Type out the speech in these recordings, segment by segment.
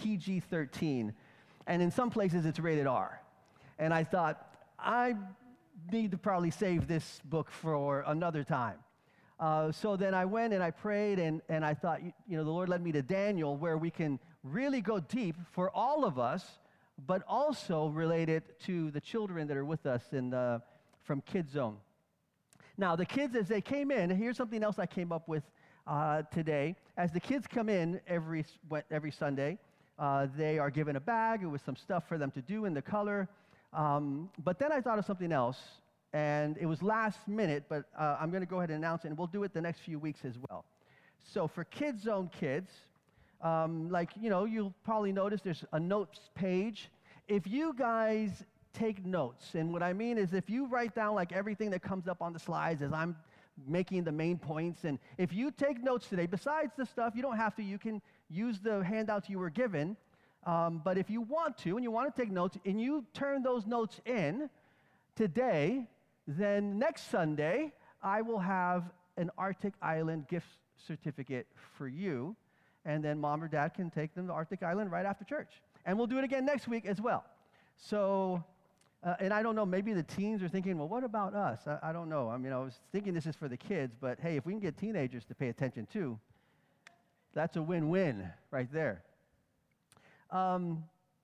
PG-13, and in some places it's rated R. And I thought, I need to probably save this book for another time. So then I went and I prayed, and I thought, the Lord led me to Daniel, where we can really go deep for all of us, but also relate it to the children that are with us from Kids Zone. Now, the kids, as they came in, here's something else I came up with today. As the kids come in every Sunday, they are given a bag with some stuff for them to do in the color. But then I thought of something else, and it was last minute, but I'm going to go ahead and announce it, and we'll do it the next few weeks as well. So for Kids Zone kids, you'll probably notice there's a notes page. If you guys take notes, and what I mean is if you write down like everything that comes up on the slides as I'm making the main points, and if you take notes today, besides the stuff, you don't have to, you can use the handouts you were given, but if you want to, and you want to take notes, and you turn those notes in today, then next Sunday, I will have an Arctic Island gift certificate for you, and then Mom or Dad can take them to Arctic Island right after church. And we'll do it again next week as well. So, and I don't know, maybe the teens are thinking, well, what about us? I don't know. I mean, I was thinking this is for the kids, but hey, if we can get teenagers to pay attention too, that's a win-win right there. So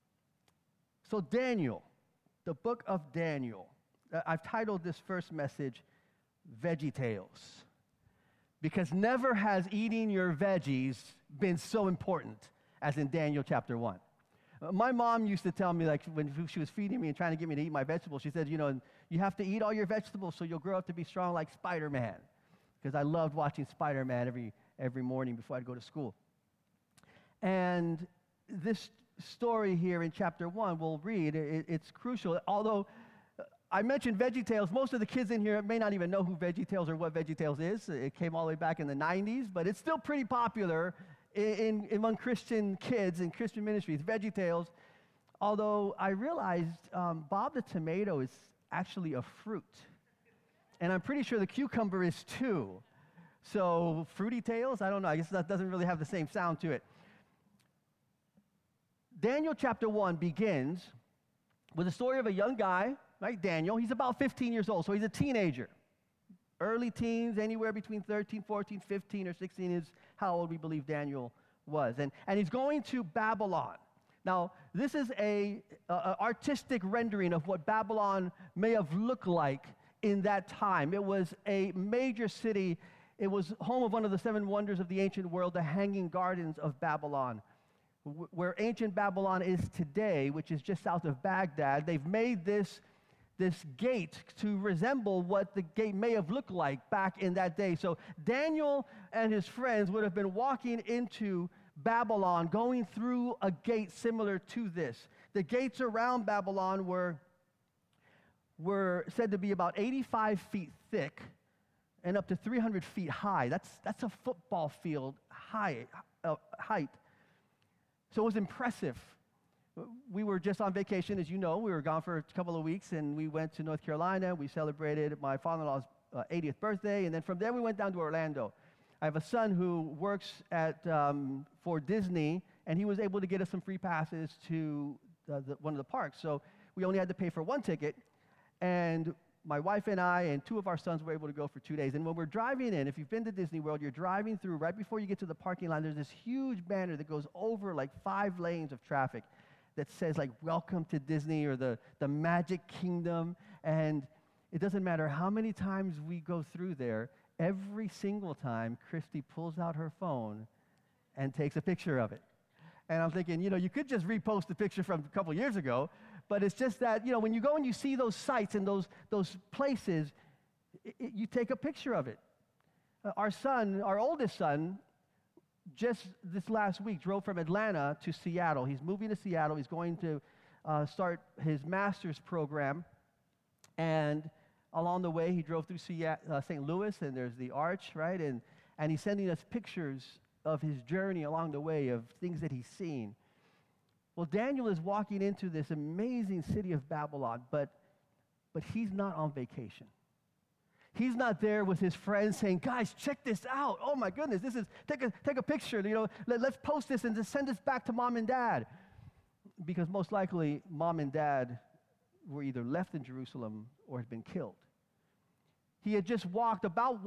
Daniel, the book of Daniel. I've titled this first message, Veggie Tales, because never has eating your veggies been so important as in Daniel chapter 1. My mom used to tell me, like when she was feeding me and trying to get me to eat my vegetables, she said, you have to eat all your vegetables so you'll grow up to be strong like Spider-Man, because I loved watching Spider-Man every morning before I'd go to school. And this story here in chapter 1, we'll read, it's crucial. Although I mentioned VeggieTales, most of the kids in here may not even know who VeggieTales or what VeggieTales is. It came all the way back in the 90s, but it's still pretty popular among Christian kids and Christian ministries, VeggieTales. Although I realized Bob the tomato is actually a fruit. And I'm pretty sure the cucumber is too. So Fruity Tales, I don't know. I guess that doesn't really have the same sound to it. Daniel chapter 1 begins with the story of a young guy, right, Daniel. He's about 15 years old, so he's a teenager. Early teens, anywhere between 13, 14, 15, or 16 is how old we believe Daniel was. And he's going to Babylon. Now, this is a artistic rendering of what Babylon may have looked like in that time. It was a major city. It was home of one of the 7 wonders of the ancient world, the Hanging Gardens of Babylon. Where ancient Babylon is today, which is just south of Baghdad, they've made this gate to resemble what the gate may have looked like back in that day. So Daniel and his friends would have been walking into Babylon, going through a gate similar to this. The gates around Babylon were said to be about 85 feet thick and up to 300 feet high. That's a football field height. So it was impressive. We were just on vacation, as you know. We were gone for a couple of weeks, and we went to North Carolina. We celebrated my father-in-law's 80th birthday, and then from there we went down to Orlando. I have a son who works for Disney, and he was able to get us some free passes to one of the parks. So we only had to pay for one ticket, and my wife and I and 2 of our sons were able to go for 2 days. And when we're driving in, if you've been to Disney World, you're driving through, right before you get to the parking lot, there's this huge banner that goes over like 5 lanes of traffic that says like, welcome to Disney, or the Magic Kingdom. And it doesn't matter how many times we go through there, every single time Christy pulls out her phone and takes a picture of it. And I'm thinking, you could just repost the picture from a couple years ago, but it's just that, when you go and you see those sites and those places, you take a picture of it. Our oldest son, just this last week drove from Atlanta to Seattle. He's moving to Seattle. He's going to start his master's program. And along the way, he drove through St. Louis, and there's the Arch, right? And he's sending us pictures of his journey along the way, of things that he's seen. Well, Daniel is walking into this amazing city of Babylon, but he's not on vacation. He's not there with his friends saying, guys, check this out. Oh my goodness, this is, take a picture, let's post this and just send this back to mom and dad. Because most likely, mom and dad were either left in Jerusalem or had been killed. He had just walked about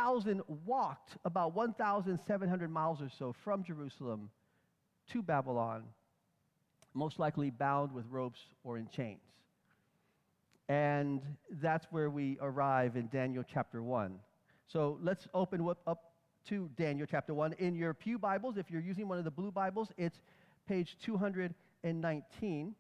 1,700 miles or so from Jerusalem to Babylon, most likely bound with ropes or in chains. And that's where we arrive in Daniel chapter 1. So let's open up to Daniel chapter 1. In your pew Bibles, if you're using one of the blue Bibles, it's page 219.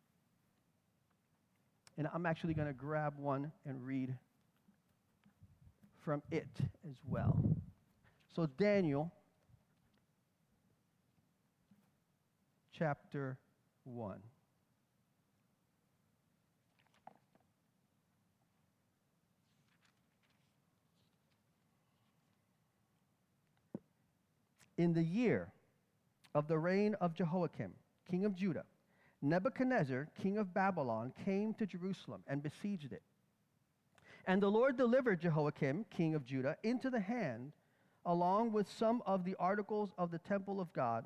And I'm actually going to grab one and read from it as well. So Daniel chapter 1. In the year of the reign of Jehoiakim, king of Judah, Nebuchadnezzar, king of Babylon, came to Jerusalem and besieged it. And the Lord delivered Jehoiakim, king of Judah, into the hand, along with some of the articles of the temple of God.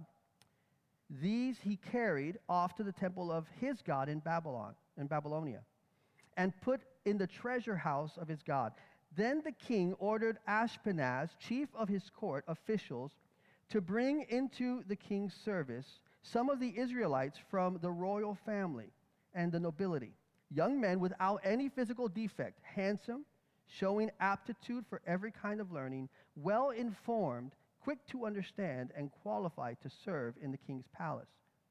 These he carried off to the temple of his God in Babylonia, and put in the treasure house of his God. Then the king ordered Ashpenaz, chief of his court officials, to bring into the king's service some of the Israelites from the royal family and the nobility, young men without any physical defect, handsome, showing aptitude for every kind of learning, well-informed, quick to understand, and qualified to serve in the king's palace.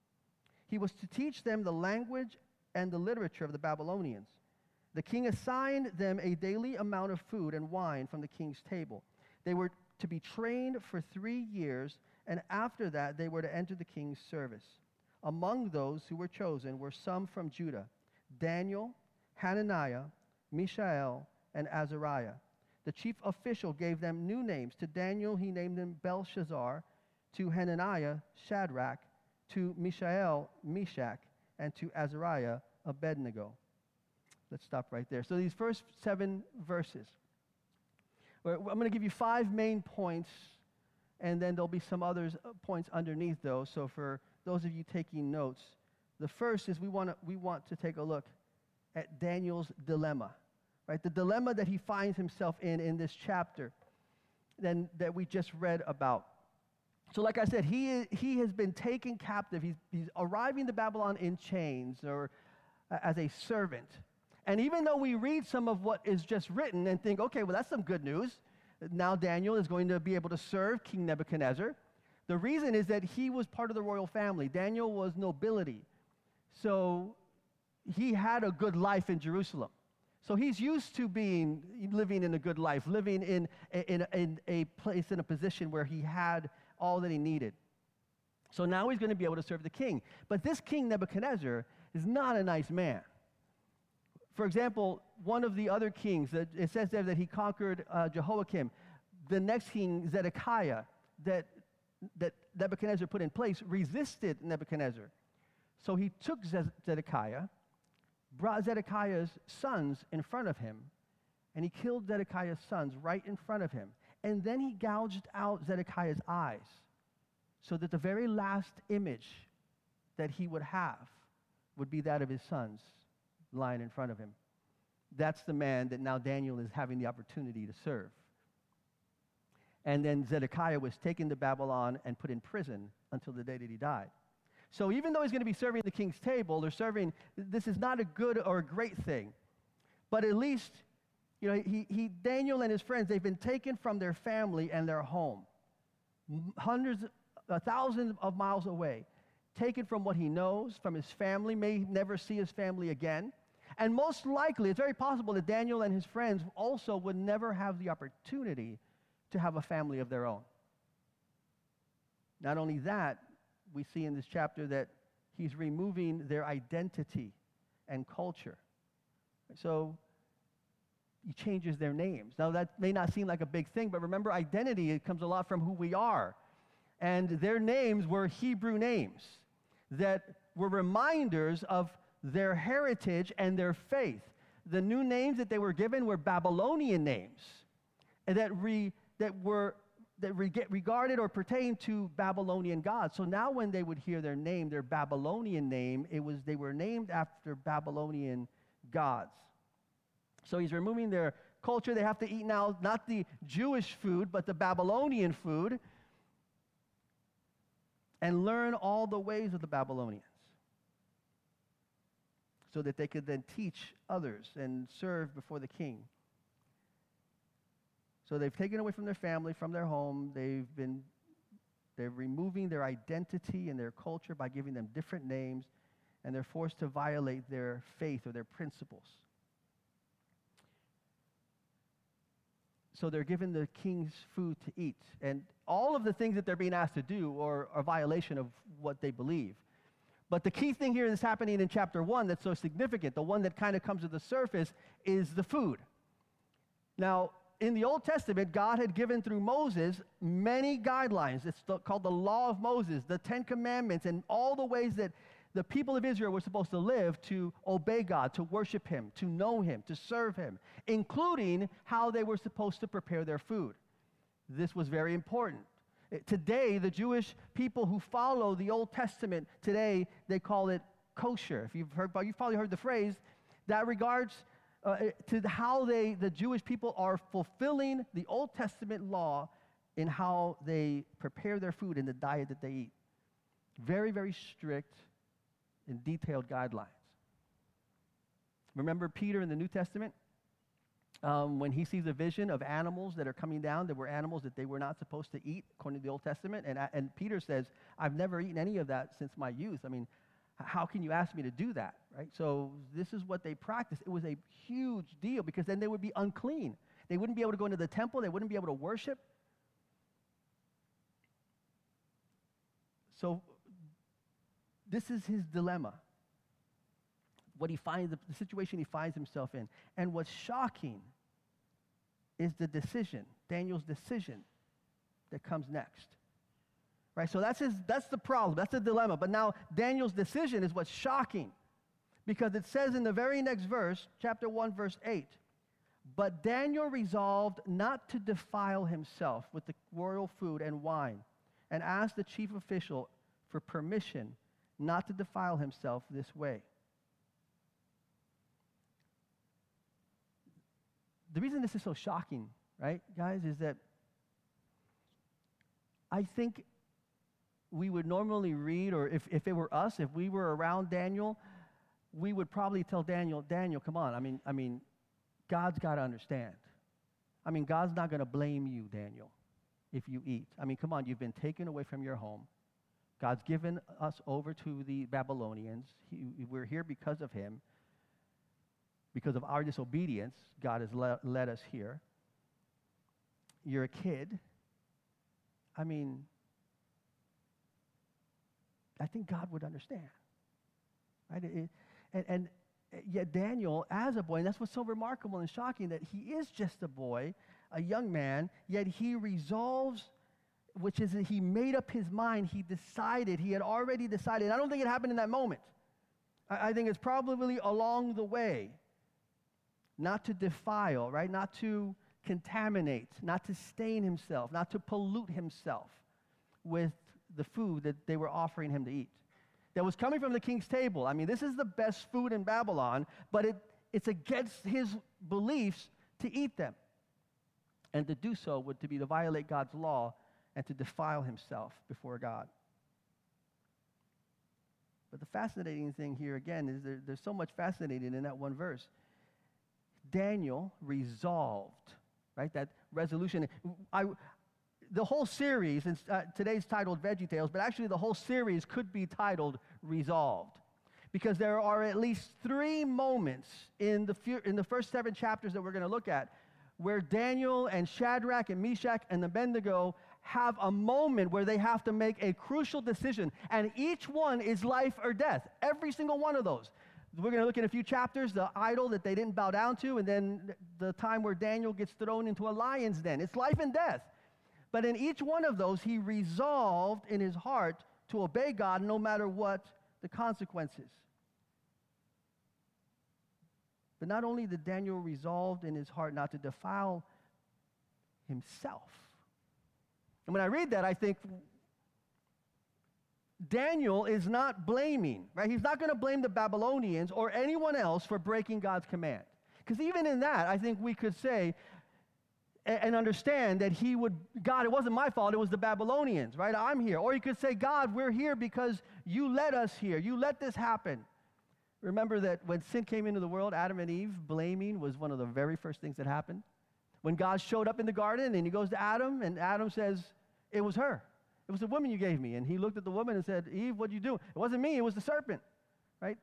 He was to teach them the language and the literature of the Babylonians. The king assigned them a daily amount of food and wine from the king's table. They were to be trained for 3 years, and after that they were to enter the king's service. Among those who were chosen were some from Judah: Daniel, Hananiah, Mishael, and Azariah. The chief official gave them new names. To Daniel he named him Belshazzar, to Hananiah Shadrach, to Mishael Meshach, and to Azariah Abednego. Let's stop right there. So these first 7 verses, I'm going to give you 5 main points, and then there'll be some other points underneath those. So for those of you taking notes, the first is we want to take a look at Daniel's dilemma, right? The dilemma that he finds himself in this chapter then that we just read about. So like I said, he has been taken captive. He's arriving to Babylon in chains or as a servant. And even though we read some of what is just written and think, okay, well, that's some good news. Now Daniel is going to be able to serve King Nebuchadnezzar. The reason is that he was part of the royal family. Daniel was nobility. So he had a good life in Jerusalem. So he's used to living in a good life, living in a place, in a position where he had all that he needed. So now he's going to be able to serve the king. But this king Nebuchadnezzar is not a nice man. For example, one of the other kings, it says there that he conquered Jehoiakim. The next king, Zedekiah, that Nebuchadnezzar put in place, resisted Nebuchadnezzar. So he took Zedekiah, brought Zedekiah's sons in front of him, and he killed Zedekiah's sons right in front of him. And then he gouged out Zedekiah's eyes, so that the very last image that he would have would be that of his sons lying in front of him. That's the man that now Daniel is having the opportunity to serve. And then Zedekiah was taken to Babylon and put in prison until the day that he died. So even though he's going to be serving the king's table, this is not a good or a great thing. But at least, Daniel and his friends, they've been taken from their family and their home, thousands of miles away, taken from what he knows, from his family, may never see his family again. And most likely, it's very possible that Daniel and his friends also would never have the opportunity to have a family of their own. Not only that, we see in this chapter that he's removing their identity and culture. So he changes their names. Now, that may not seem like a big thing, but remember, identity, it comes a lot from who we are. And their names were Hebrew names that were reminders of their heritage and their faith. the new names that they were given were Babylonian names, and that regarded or pertained to Babylonian gods. So now when they would hear their name, their Babylonian name, they were named after Babylonian gods. So he's removing their culture. They have to eat now not the Jewish food, but the Babylonian food, and learn all the ways of the Babylonians, so that they could then teach others and serve before the king. So they've taken away from their family, from their home. They're removing their identity and their culture by giving them different names, and they're forced to violate their faith or their principles. So they're given the king's food to eat. And all of the things that they're being asked to do are a violation of what they believe. But the key thing here that's happening in chapter 1 that's so significant, the one that kind of comes to the surface, is the food. Now, in the Old Testament, God had given through Moses many guidelines. It's called the Law of Moses, the Ten Commandments, and all the ways that the people of Israel were supposed to live to obey God, to worship Him, to know Him, to serve Him, including how they were supposed to prepare their food. This was very important. Today, the Jewish people who follow the Old Testament, today they call it kosher. You've probably heard the phrase. That regards to how the Jewish people are fulfilling the Old Testament law in how they prepare their food and the diet that they eat. Very, very strict and detailed guidelines. Remember Peter in the New Testament? When he sees a vision of animals that are coming down, that were animals that they were not supposed to eat, according to the Old Testament. And Peter says, I've never eaten any of that since my youth. I mean, how can you ask me to do that, right? So this is what they practiced. It was a huge deal because then they would be unclean. They wouldn't be able to go into the temple. They wouldn't be able to worship. So this is his dilemma, the situation he finds himself in. And what's shocking is the decision, Daniel's decision, that comes next. Right? So that's the problem. That's the dilemma. But now Daniel's decision is what's shocking, because it says in the very next verse, chapter 1, verse 8, but Daniel resolved not to defile himself with the royal food and wine, and asked the chief official for permission not to defile himself this way. The reason this is so shocking, right, guys, is that I think we would normally read, or if it were us, if we were around Daniel, we would probably tell Daniel, come on, I mean, God's got to understand. I mean, God's not going to blame you, Daniel, if you eat. I mean, come on, you've been taken away from your home. God's given us over to the Babylonians. We're here because of him. Because of our disobedience, God has led us here. You're a kid. I mean, I think God would understand. Right? And yet Daniel, as a boy, and that's what's so remarkable and shocking, that he is just a boy, a young man, yet he resolves, which is that he made up his mind. He had already decided. I don't think it happened in that moment. I think it's probably along the way. Not to defile, right? Not to contaminate, not to stain himself, not to pollute himself with the food that they were offering him to eat. That was coming from the king's table. I mean, this is the best food in Babylon, but it's against his beliefs to eat them. And to do so would be to violate God's law and to defile himself before God. But the fascinating thing here, again, is there's so much fascinating in that one verse. Daniel resolved, right? That resolution. The whole series, and today's titled Veggie Tales, but actually the whole series could be titled Resolved, because there are at least 3 moments in the first 7 chapters that we're going to look at where Daniel and Shadrach and Meshach and Abednego have a moment where they have to make a crucial decision, and each one is life or death. Every single one of those. We're going to look at a few chapters, the idol that they didn't bow down to, and then the time where Daniel gets thrown into a lion's den. It's life and death. But in each one of those, he resolved in his heart to obey God no matter what the consequences. But not only did Daniel resolve in his heart not to defile himself. And when I read that, I think Daniel is not blaming, right? He's not going to blame the Babylonians or anyone else for breaking God's command. Because even in that, I think we could say and understand that God, it wasn't my fault, it was the Babylonians, right? I'm here. Or you could say, God, we're here because you led us here. You let this happen. Remember that when sin came into the world, Adam and Eve blaming was one of the very first things that happened. When God showed up in the garden and he goes to Adam, and Adam says, it was her. It was the woman you gave me. And he looked at the woman and said, Eve, what'd you do? It wasn't me, it was the serpent, right?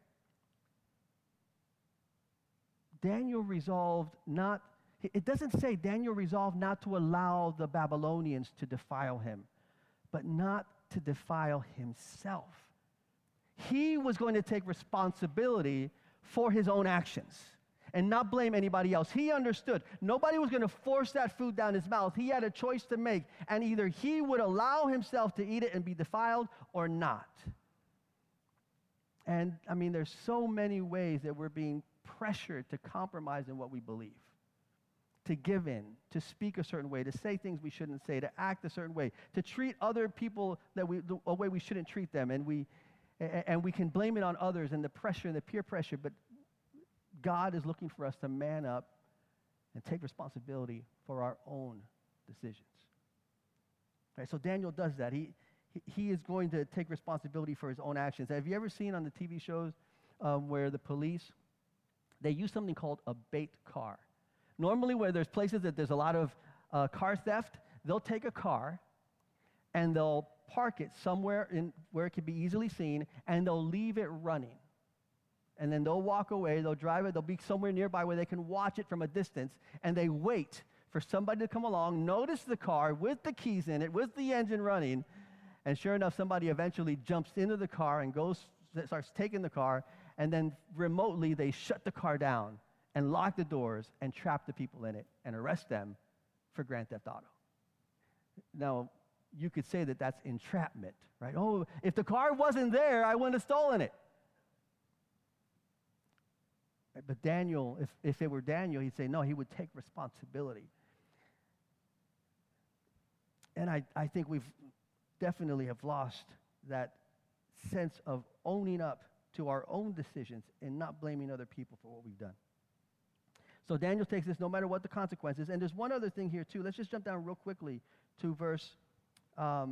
Daniel resolved not, it doesn't say Daniel resolved not to allow the Babylonians to defile him, but not to defile himself. He was going to take responsibility for his own actions and not blame anybody else. He understood. Nobody was going to force that food down his mouth. He had a choice to make, and either he would allow himself to eat it and be defiled or not. And, I mean, there's so many ways that we're being pressured to compromise in what we believe, to give in, to speak a certain way, to say things we shouldn't say, to act a certain way, to treat other people a way we shouldn't treat them, and we can blame it on others and the pressure and the peer pressure, but God is looking for us to man up and take responsibility for our own decisions. Right, so Daniel does that. He is going to take responsibility for his own actions. Have you ever seen on the TV shows where the police, they use something called a bait car? Normally where there's places that there's a lot of car theft, they'll take a car and they'll park it somewhere where it can be easily seen, and they'll leave it running. And then they'll walk away, they'll drive it, they'll be somewhere nearby where they can watch it from a distance, and they wait for somebody to come along, notice the car with the keys in it, with the engine running, and sure enough, somebody eventually jumps into the car and starts taking the car, and then remotely they shut the car down and lock the doors and trap the people in it and arrest them for Grand Theft Auto. Now, you could say that that's entrapment, right? Oh, if the car wasn't there, I wouldn't have stolen it. Right, but Daniel, if it were Daniel, he'd say, no, he would take responsibility. And I think we've definitely have lost that sense of owning up to our own decisions and not blaming other people for what we've done. So Daniel takes this no matter what the consequences. And there's one other thing here too. Let's just jump down real quickly to verse, let's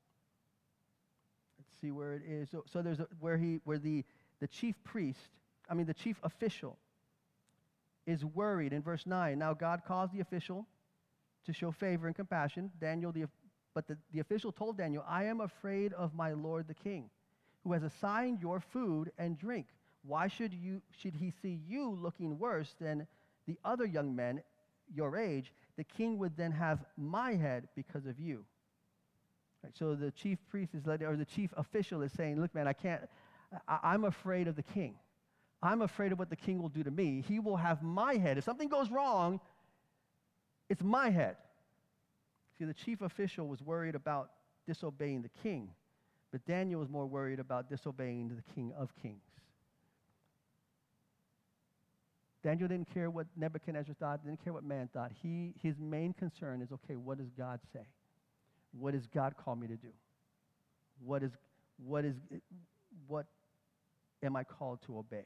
see where it is. So there's where the chief chief official is worried in verse 9. Now God caused the official to show favor and compassion. But the official told Daniel, I am afraid of my lord the king, who has assigned your food and drink. Why should he see you looking worse than the other young men your age? The king would then have my head because of you. Right, so the chief priest or the chief official is saying, look, man, I'm afraid of the king. I'm afraid of what the king will do to me. He will have my head. If something goes wrong, it's my head. See, the chief official was worried about disobeying the king, but Daniel was more worried about disobeying the King of Kings. Daniel didn't care what Nebuchadnezzar thought, didn't care what man thought. His main concern is, okay, what does God say? What does God call me to do? What am I called to obey?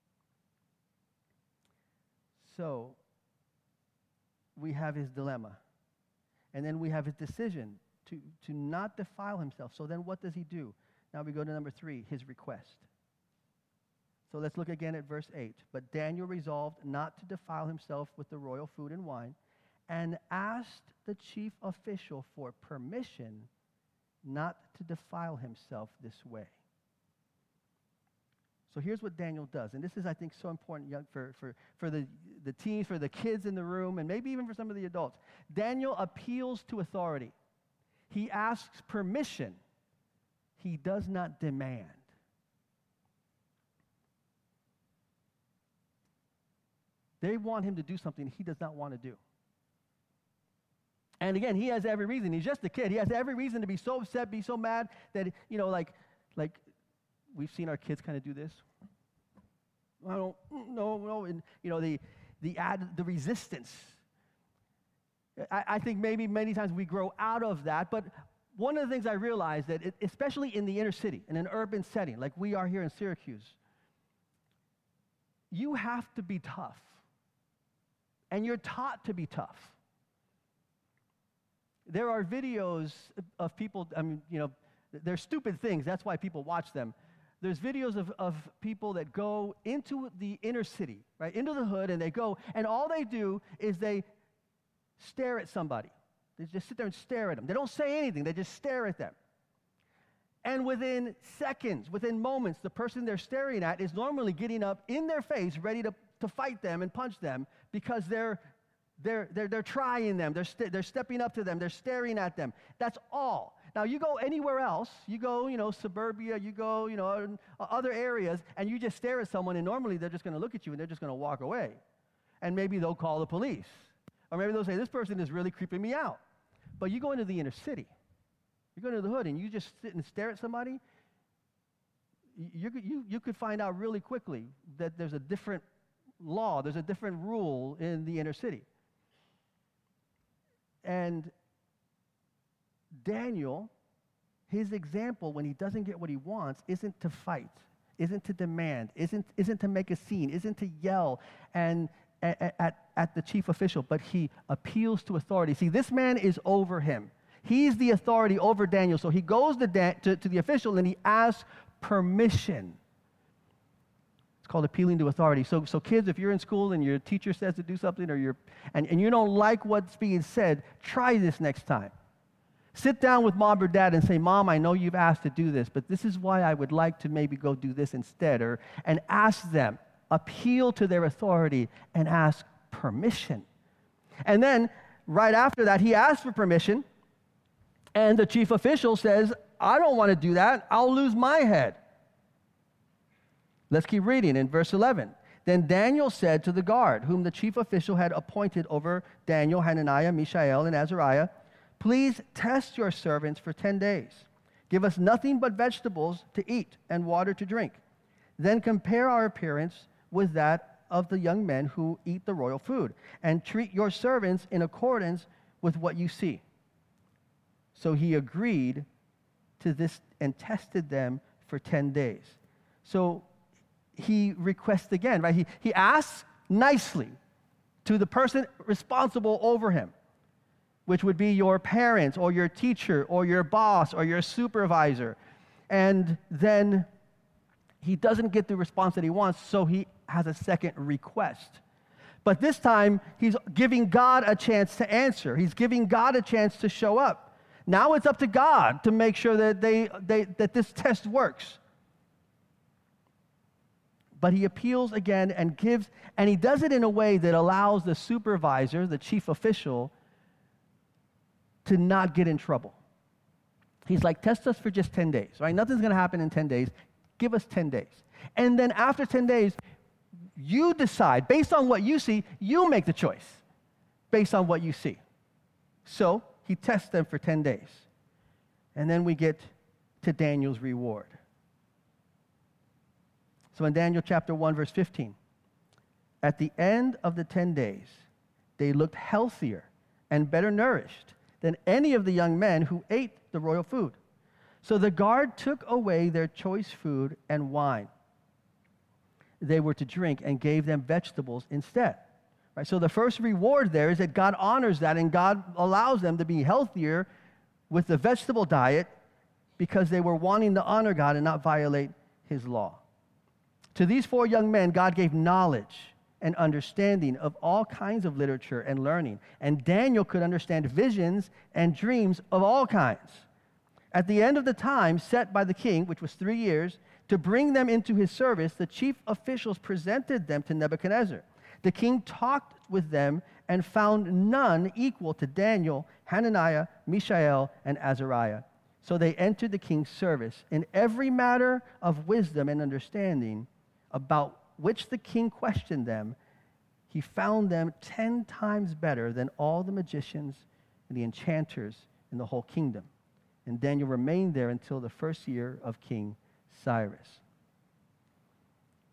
So we have his dilemma. And then we have his decision to not defile himself. So then what does he do? Now we go to number 3, his request. So let's look again at verse 8. But Daniel resolved not to defile himself with the royal food and wine, and asked the chief official for permission not to defile himself this way. So here's what Daniel does, and this is, I think, so important for the teens, for the kids in the room, and maybe even for some of the adults. Daniel appeals to authority. He asks permission. He does not demand. They want him to do something he does not want to do. And again, he has every reason. He's just a kid. He has every reason to be so upset, be so mad that, like we've seen our kids kind of do this. I don't no. And, the resistance. I think maybe many times we grow out of that, but one of the things I realized that, especially in the inner city, in an urban setting, like we are here in Syracuse, you have to be tough. And you're taught to be tough. There are videos of people, they're stupid things. That's why people watch them. There's videos of people that go into the inner city, right, into the hood, and they go, and all they do is they stare at somebody. They just sit there and stare at them. They don't say anything. They just stare at them. And within seconds, within moments, the person they're staring at is normally getting up in their face, ready to fight them and punch them because they're trying them. They're stepping up to them. They're staring at them. That's all. Now, you go anywhere else. You go, suburbia. You go, other areas, and you just stare at someone, and normally they're just going to look at you, and they're just going to walk away. And maybe they'll call the police. Or maybe they'll say, this person is really creeping me out. But you go into the inner city. You go into the hood, and you just sit and stare at somebody. You could find out really quickly that there's a different law, there's a different rule in the inner city. And Daniel, his example when he doesn't get what he wants isn't to fight, isn't to demand, isn't to make a scene, isn't to yell and at the chief official, but he appeals to authority. See, this man is over him. He's the authority over Daniel. So he goes to the official and he asks permission. It's called appealing to authority. So kids, if you're in school and your teacher says to do something and you don't like what's being said, try this next time. Sit down with mom or dad and say, Mom, I know you've asked to do this, but this is why I would like to maybe go do this instead. And ask them, appeal to their authority and ask permission. And then right after that, he asks for permission. And the chief official says, I don't want to do that. I'll lose my head. Let's keep reading in verse 11. Then Daniel said to the guard, whom the chief official had appointed over Daniel, Hananiah, Mishael, and Azariah, please test your servants for 10 days. Give us nothing but vegetables to eat and water to drink. Then compare our appearance with that of the young men who eat the royal food, and treat your servants in accordance with what you see. So he agreed to this and tested them for 10 days. So he requests again, right? He asks nicely to the person responsible over him, which would be your parents or your teacher or your boss or your supervisor. And then he doesn't get the response that he wants, so he has a second request. But this time, he's giving God a chance to answer. He's giving God a chance to show up. Now it's up to God to make sure that that this test works. But he appeals again and he does it in a way that allows the supervisor, the chief official, to not get in trouble. He's like, test us for just 10 days, right? Nothing's going to happen in 10 days. Give us 10 days. And then after 10 days, you decide, based on what you see, you make the choice based on what you see. So he tests them for 10 days. And then we get to Daniel's reward. So in Daniel chapter 1, verse 15, at the end of the 10 days, they looked healthier and better nourished than any of the young men who ate the royal food. So the guard took away their choice food and wine they were to drink and gave them vegetables instead. Right? So the first reward there is that God honors that and God allows them to be healthier with the vegetable diet because they were wanting to honor God and not violate his law. To these 4 young men, God gave knowledge and understanding of all kinds of literature and learning. And Daniel could understand visions and dreams of all kinds. At the end of the time set by the king, which was 3 years, to bring them into his service, the chief officials presented them to Nebuchadnezzar. The king talked with them and found none equal to Daniel, Hananiah, Mishael, and Azariah. So they entered the king's service. In every matter of wisdom and understanding about which the king questioned them, he found them 10 times better than all the magicians and the enchanters in the whole kingdom. And Daniel remained there until the first year of King Cyrus.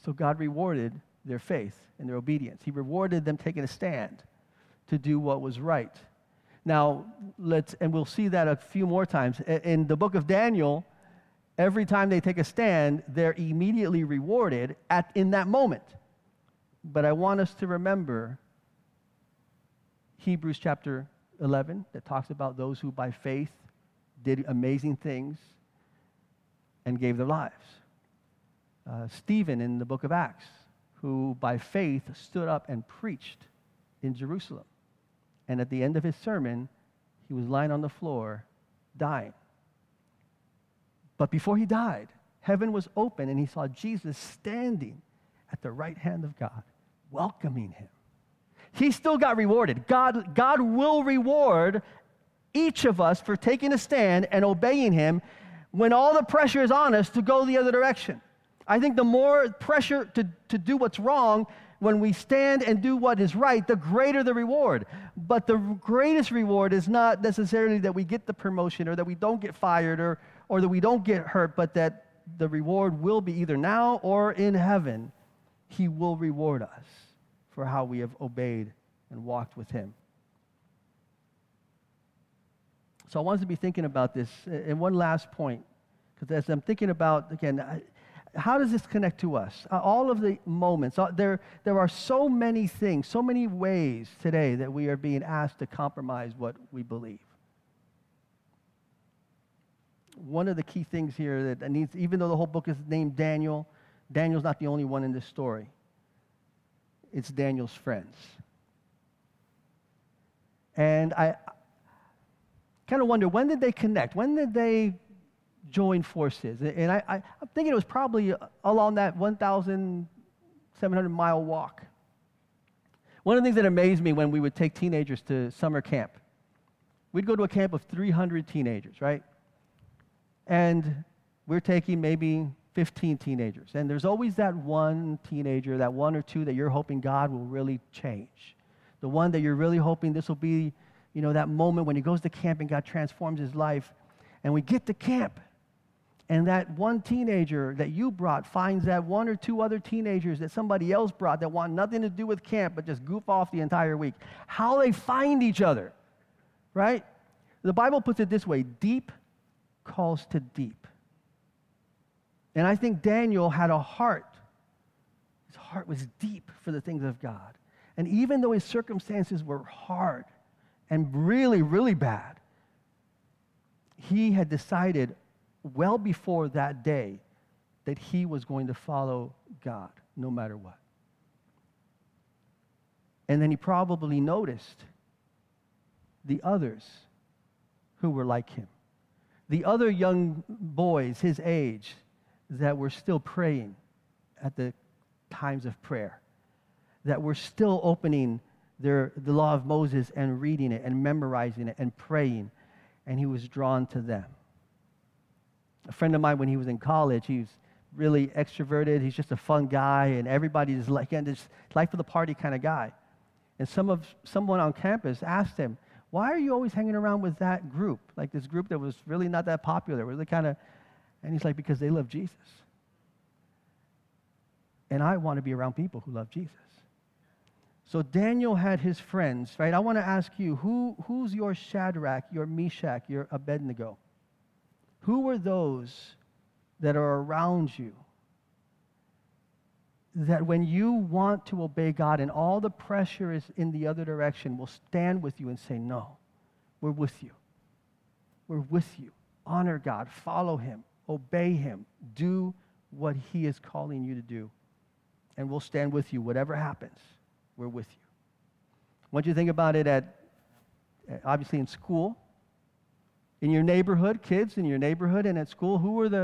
So God rewarded their faith and their obedience. He rewarded them taking a stand to do what was right. Now, we'll see that a few more times. In the book of Daniel, every time they take a stand, they're immediately rewarded in that moment. But I want us to remember Hebrews chapter 11 that talks about those who by faith did amazing things and gave their lives. Stephen in the book of Acts, who by faith stood up and preached in Jerusalem. And at the end of his sermon, he was lying on the floor, dying. But before he died, heaven was open and he saw Jesus standing at the right hand of God, welcoming him. He still got rewarded. God will reward each of us for taking a stand and obeying him when all the pressure is on us to go the other direction. I think the more pressure to do what's wrong, when we stand and do what is right, the greater the reward. But the greatest reward is not necessarily that we get the promotion or that we don't get fired or that we don't get hurt, but that the reward will be either now or in heaven. He will reward us for how we have obeyed and walked with him. So I wanted to be thinking about this. And one last point, because as I'm thinking about, again, how does this connect to us? All of the moments, there are so many things, so many ways today that we are being asked to compromise what we believe. One of the key things here that needs, even though the whole book is named Daniel, Daniel's not the only one in this story. It's Daniel's friends. And I kind of wonder, when did they connect? When did they join forces? And I'm thinking it was probably along that 1,700-mile walk. One of the things that amazed me when we would take teenagers to summer camp, we'd go to a camp of 300 teenagers, right? And we're taking maybe 15 teenagers. And there's always that one teenager, that one or two that you're hoping God will really change. The one that you're really hoping this will be, that moment when he goes to camp and God transforms his life. And we get to camp. And that one teenager that you brought finds that one or two other teenagers that somebody else brought that want nothing to do with camp but just goof off the entire week. How they find each other, right? The Bible puts it this way: deep calls to deep. And I think Daniel had a heart. His heart was deep for the things of God. And even though his circumstances were hard and really, really bad, he had decided well before that day that he was going to follow God no matter what. And then he probably noticed the others who were like him. The other young boys his age that were still praying at the times of prayer, that were still opening the law of Moses and reading it and memorizing it and praying, and he was drawn to them. A friend of mine, when he was in college, he was really extroverted. He's just a fun guy, and everybody is like, and this life of the party kind of guy. And someone on campus asked him, "Why are you always hanging around with that group? Like this group that was really not that popular, really kind of," and he's like, "Because they love Jesus. And I want to be around people who love Jesus." So Daniel had his friends, right? I want to ask you, who's your Shadrach, your Meshach, your Abednego? Who are those that are around you that when you want to obey God and all the pressure is in the other direction, will stand with you and say, "No, we're with you. We're with you. Honor God. Follow him. Obey him. Do what he is calling you to do. And we'll stand with you. Whatever happens, we're with you." Once you think about it obviously in school, in your neighborhood, kids in your neighborhood and at school,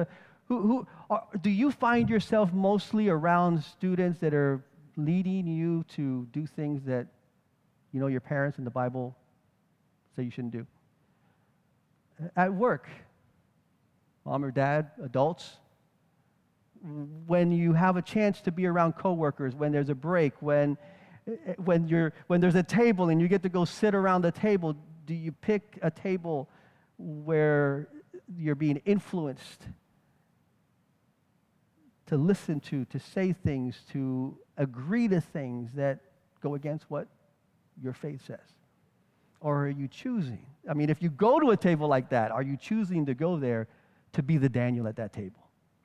do you find yourself mostly around students that are leading you to do things that, your parents in the Bible say you shouldn't do? At work, mom or dad, adults, when you have a chance to be around coworkers, when there's a break, when there's a table and you get to go sit around the table, do you pick a table where you're being influenced to listen to say things, to agree to things that go against what your faith says? Or are you choosing? I mean, if you go to a table like that, are you choosing to go there to be the Daniel at that table?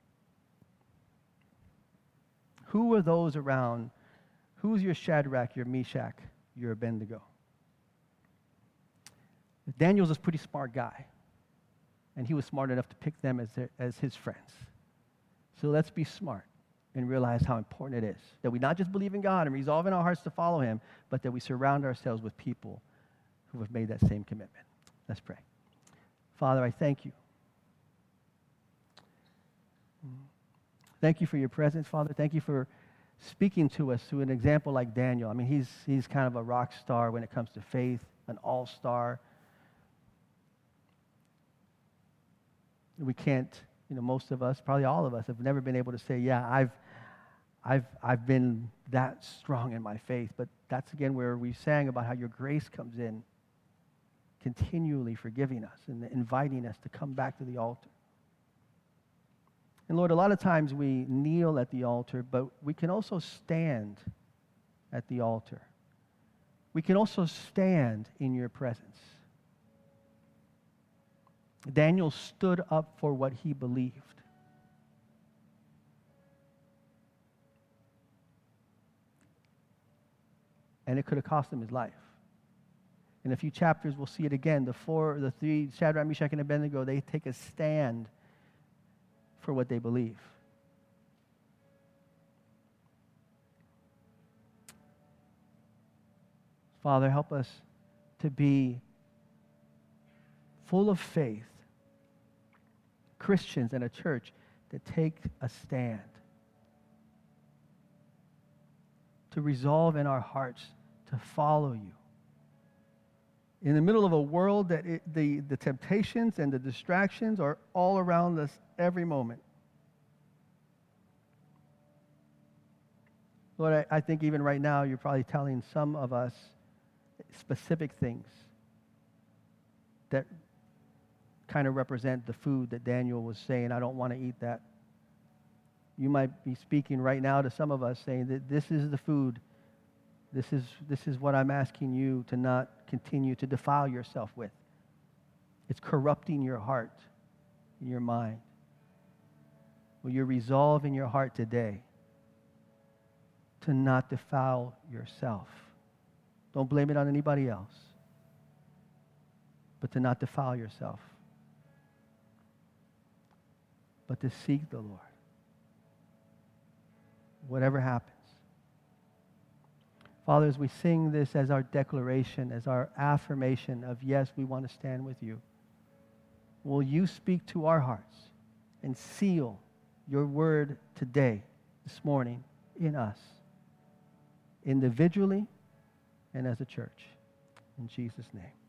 Who are those around? Who's your Shadrach, your Meshach, your Abednego? Daniel's a pretty smart guy, and he was smart enough to pick them as his friends. So let's be smart and realize how important it is that we not just believe in God and resolve in our hearts to follow him, but that we surround ourselves with people who have made that same commitment. Let's pray. Father, I thank you. Thank you for your presence, Father. Thank you for speaking to us through an example like Daniel. I mean, he's kind of a rock star when it comes to faith, an all-star. We can't, most of us, probably all of us, have never been able to say, yeah, I've been that strong in my faith. But that's, again, where we sang about how your grace comes in, continually forgiving us and inviting us to come back to the altar. And Lord, a lot of times we kneel at the altar, but we can also stand at the altar. We can also stand in your presence. Daniel stood up for what he believed. And it could have cost him his life. In a few chapters, we'll see it again. The three, Shadrach, Meshach, and Abednego, they take a stand for what they believe. Father, help us to be full of faith, Christians and a church that take a stand, to resolve in our hearts to follow you. In the middle of a world that the temptations and the distractions are all around us every moment. Lord, I think even right now you're probably telling some of us specific things that kind of represent the food that Daniel was saying, I don't want to eat that. You might be speaking right now to some of us saying that this is the food. This is what I'm asking you to not continue to defile yourself with. It's corrupting your heart and your mind. Will you resolve in your heart today to not defile yourself? Don't blame it on anybody else, but to not defile yourself, but to seek the Lord. Whatever happens. Father, as we sing this as our declaration, as our affirmation of, yes, we want to stand with you, will you speak to our hearts and seal your word today, this morning, in us, individually and as a church. In Jesus' name.